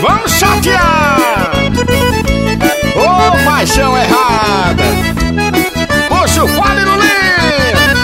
Vamos chatear! Ô, paixão errada! Puxa o fole no linho!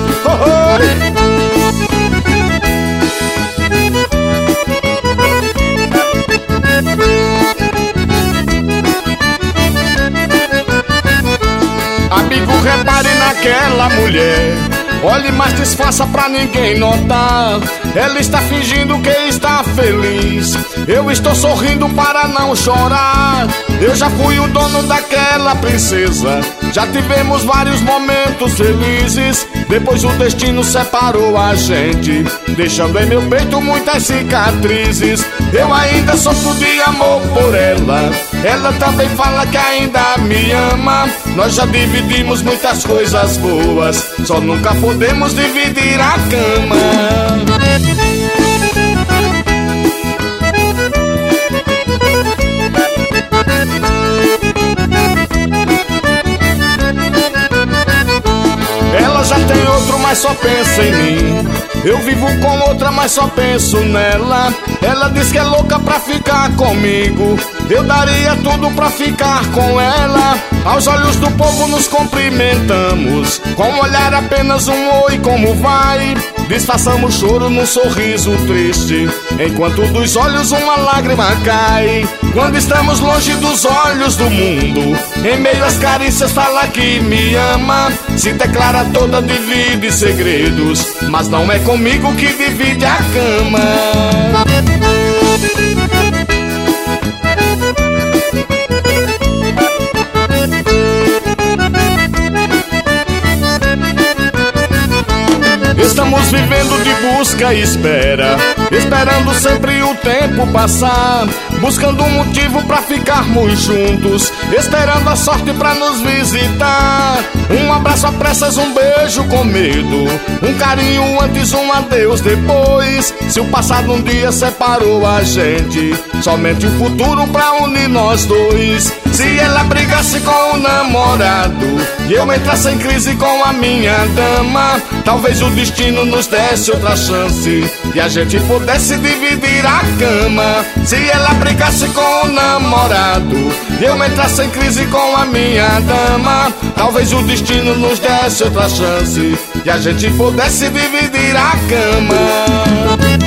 Amigo, repare naquela mulher. Olhe, mas disfarça pra ninguém notar. Ela está fingindo que está feliz. Eu estou sorrindo para não chorar. Eu já fui o dono daquela princesa. Já tivemos vários momentos felizes. Depois o destino separou a gente, deixando em meu peito muitas cicatrizes. Eu ainda sofro de amor por ela. Ela também fala que ainda me ama. Nós já dividimos muitas coisas boas, só nunca podemos dividir a cama. Ela já tem outro, mas só pensa em mim. Eu vivo com outra, mas só penso nela. Ela diz que é louca pra ficar comigo. Eu daria tudo pra ficar com ela. Aos olhos do povo nos cumprimentamos, com um olhar apenas um oi, como vai? Disfarçamos choro num sorriso triste, enquanto dos olhos uma lágrima cai. Quando estamos longe dos olhos do mundo, em meio às carícias fala que me ama. Se declara toda de vida e segredos, mas não é comigo que divide a cama. Estamos vivendo de busca e espera, esperando sempre o tempo passar, buscando um motivo pra ficarmos juntos, esperando a sorte pra nos visitar. Um abraço a pressas, um beijo com medo, um carinho antes, um adeus depois. Se o passado um dia separou a gente, somente o futuro pra unir nós dois. Se ela brigasse com o namorado e eu entrasse em crise com a minha dama, talvez o destino nos desse outra chance e a gente pudesse dividir a cama. Se ela brigasse com o namorado e eu entrasse em crise com a minha dama, talvez o destino nos desse outra chance e a gente pudesse dividir a cama.